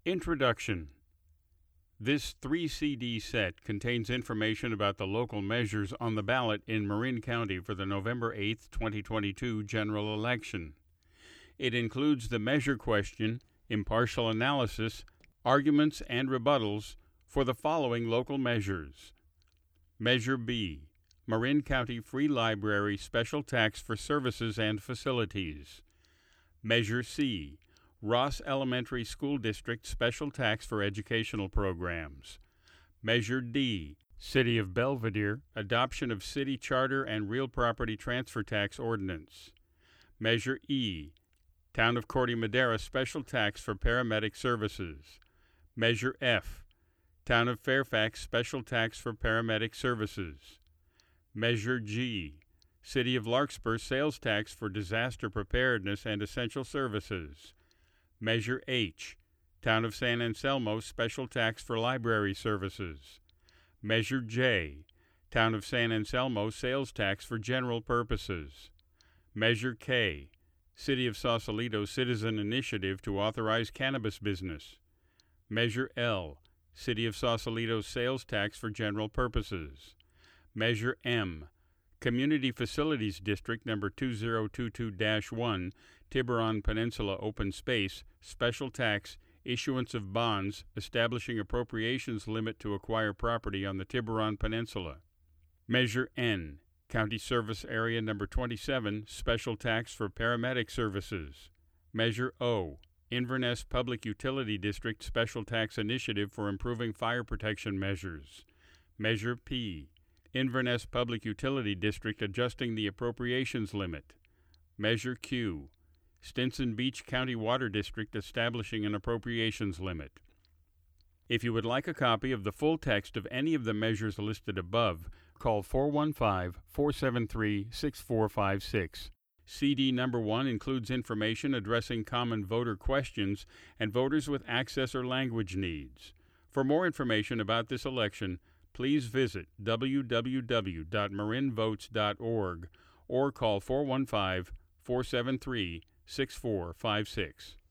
Introduction. This 3-CD set contains information about the local measures on the ballot in Marin County for the November 8, 2022 general election. It includes the measure question, impartial analysis, arguments, and rebuttals for the following local measures. Measure B, Marin County Free Library Special Tax for Services and Facilities. Measure C, Ross Elementary School District Special Tax for Educational Programs. Measure D, City of Belvedere Adoption of City Charter and Real Property Transfer Tax Ordinance. Measure E, Town of Corte Madera Special Tax for Paramedic Services. Measure F, Town of Fairfax Special Tax for Paramedic Services. Measure G, City of Larkspur Sales Tax for Disaster Preparedness and Essential Services. Measure H, Town of San Anselmo Special Tax for Library Services. Measure J, Town of San Anselmo Sales Tax for General Purposes. Measure K, City of Sausalito Citizen Initiative to authorize cannabis business. Measure L, City of Sausalito Sales Tax for General Purposes. Measure M, Community Facilities District Number 2022-1, Tiburon Peninsula Open Space, Special Tax, Issuance of Bonds, Establishing Appropriations Limit to Acquire Property on the Tiburon Peninsula. Measure N, County Service Area Number 27, Special Tax for Paramedic Services. Measure O, Inverness Public Utility District Special Tax Initiative for Improving Fire Protection Measures. Measure P, Inverness Public Utility District Adjusting the Appropriations Limit. Measure Q, Stinson Beach County Water District Establishing an Appropriations Limit. If you would like a copy of the full text of any of the measures listed above, call 415-473-6456. CD number 1 includes information addressing common voter questions and voters with access or language needs. For more information about this election, please visit www.marinvotes.org or call 415-473-6456.